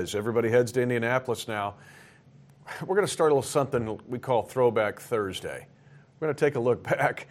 is. Everybody heads to Indianapolis now. We're going to start a little something we call Throwback Thursday. We're going to take a look back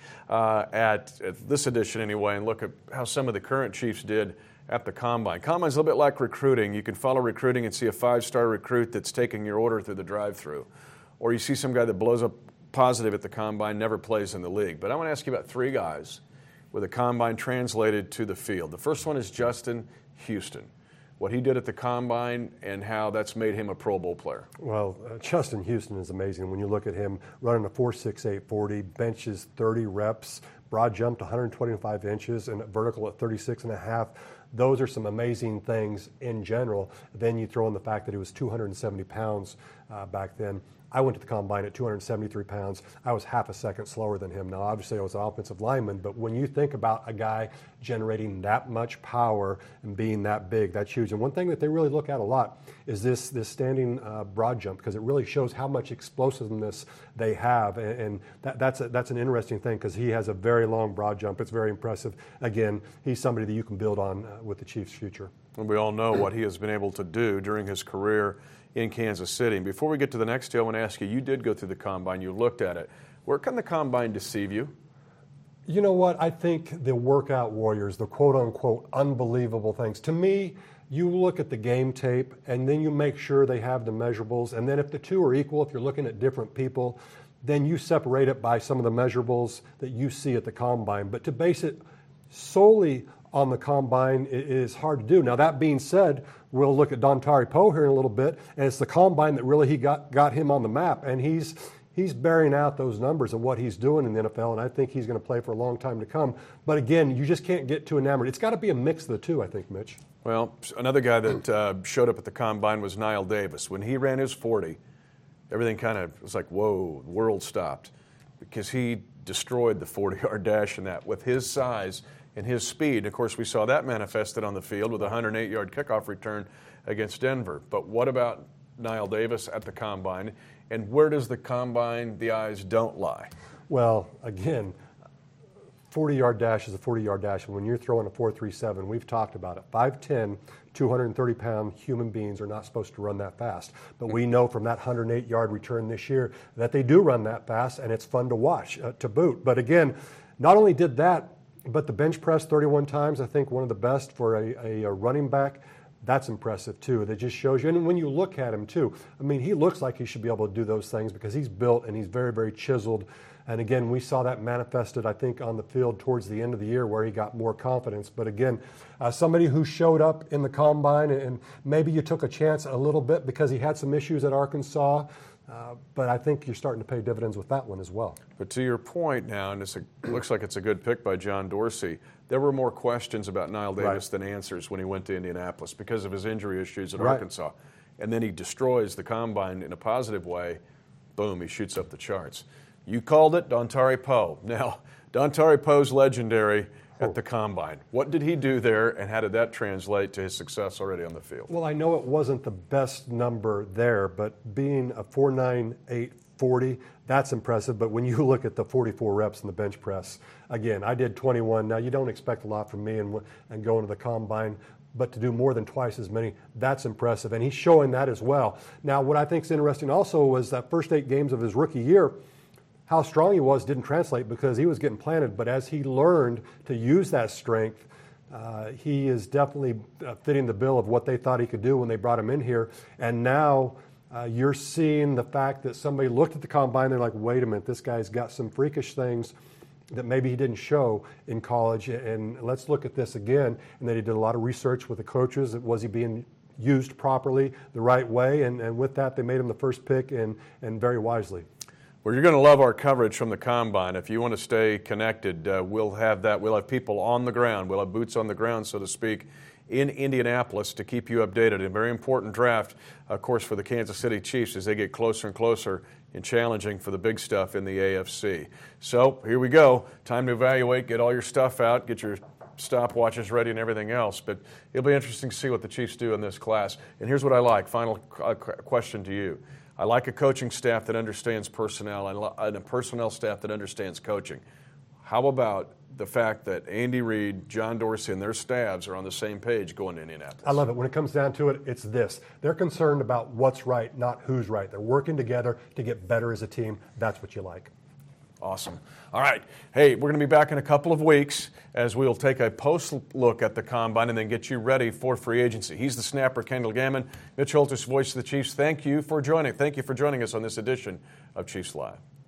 at this edition anyway and look at how some of the current Chiefs did at the Combine. Combine's a little bit like recruiting. You can follow recruiting and see a 5-star recruit that's taking your order through the drive-thru. Or you see some guy that blows up positive at the Combine, never plays in the league. But I want to ask you about 3 guys with a Combine translated to the field. The first one is Justin Houston. What he did at the Combine and how that's made him a Pro Bowl player. Well, Justin Houston is amazing. When you look at him running a 4.68 40, benches 30 reps, broad jumped 125 inches, and vertical at 36.5. Those are some amazing things in general. Then you throw in the fact that he was 270 pounds back then. I went to the Combine at 273 pounds. I was half a second slower than him. Now, obviously, I was an offensive lineman, but when you think about a guy generating that much power and being that big, that's huge. And one thing that they really look at a lot is this standing broad jump, because it really shows how much explosiveness they have. And that's an interesting thing, because he has a very long broad jump. It's very impressive. Again, he's somebody that you can build on with the Chiefs' future. And we all know what he has been able to do during his career in Kansas City. And before we get to the next deal, I want to ask you, you did go through the Combine, you looked at it. Where can the Combine deceive you? You know what? I think the workout warriors, the quote-unquote unbelievable things, to me, you look at the game tape and then you make sure they have the measurables. And then if the two are equal, if you're looking at different people, then you separate it by some of the measurables that you see at the Combine. But to base it solely on the Combine is hard to do. Now, that being said, we'll look at Dontari Poe here in a little bit, and it's the Combine that really got him on the map, and he's bearing out those numbers of what he's doing in the NFL, and I think he's going to play for a long time to come. But again, you just can't get too enamored. It's got to be a mix of the two, I think, Mitch. Well, another guy that showed up at the Combine was Knile Davis. When he ran his 40, everything kind of was like, whoa, the world stopped, because he destroyed the 40-yard dash in that with his size and his speed. Of course, we saw that manifested on the field with a 108-yard kickoff return against Denver. But what about Knile Davis at the Combine? And where does the Combine, the eyes don't lie? Well, again, 40-yard dash is a 40-yard dash. And when you're throwing a 4.37, we've talked about it. 5'10", 230-pound human beings are not supposed to run that fast. But we know from that 108-yard return this year that they do run that fast, and it's fun to watch, to boot. But again, not only did that, but the bench press 31 times, I think one of the best for a running back. That's impressive, too. That just shows you. And when you look at him, too, I mean, he looks like he should be able to do those things because he's built and he's very, very chiseled. And, again, we saw that manifested, I think, on the field towards the end of the year where he got more confidence. But, again, somebody who showed up in the Combine, and maybe you took a chance a little bit because he had some issues at Arkansas, but I think you're starting to pay dividends with that one as well. But to your point now, and it looks like it's a good pick by John Dorsey, there were more questions about Knile Davis than answers when he went to Indianapolis because of his injury issues at Arkansas. And then he destroys the Combine in a positive way. Boom, he shoots up the charts. You called it, Dontari Poe. Now, Dontari Poe's legendary at the Combine. What did he do there, and how did that translate to his success already on the field? Well, I know it wasn't the best number there, but being a 4.98 40, that's impressive. But when you look at the 44 reps in the bench press, again, I did 21. Now, you don't expect a lot from me and going to the Combine, but to do more than twice as many, that's impressive. And he's showing that as well. Now, what I think is interesting also was that first 8 games of his rookie year, how strong he was didn't translate because he was getting planted. But as he learned to use that strength, he is definitely fitting the bill of what they thought he could do when they brought him in here. And now you're seeing the fact that somebody looked at the Combine, they're like, wait a minute, this guy's got some freakish things that maybe he didn't show in college, and let's look at this again. And then he did a lot of research with the coaches. Was he being used properly, the right way? And with that, they made him the first pick, and very wisely. Well, you're going to love our coverage from the Combine. If you want to stay connected, we'll have that. We'll have people on the ground. We'll have boots on the ground, so to speak, in Indianapolis to keep you updated. A very important draft, of course, for the Kansas City Chiefs as they get closer and closer and challenging for the big stuff in the AFC. So here we go. Time to evaluate, get all your stuff out, get your stopwatches ready and everything else. But it'll be interesting to see what the Chiefs do in this class. And here's what I like. Final question to you. I like a coaching staff that understands personnel and a personnel staff that understands coaching. How about the fact that Andy Reid, John Dorsey, and their staffs are on the same page going to Indianapolis. I love it. When it comes down to it, it's this. They're concerned about what's right, not who's right. They're working together to get better as a team. That's what you like. Awesome. All right. Hey, we're going to be back in a couple of weeks as we'll take a post look at the Combine and then get you ready for free agency. He's the snapper, Kendall Gammon. Mitch Holthus, voice of the Chiefs. Thank you for joining us on this edition of Chiefs Live.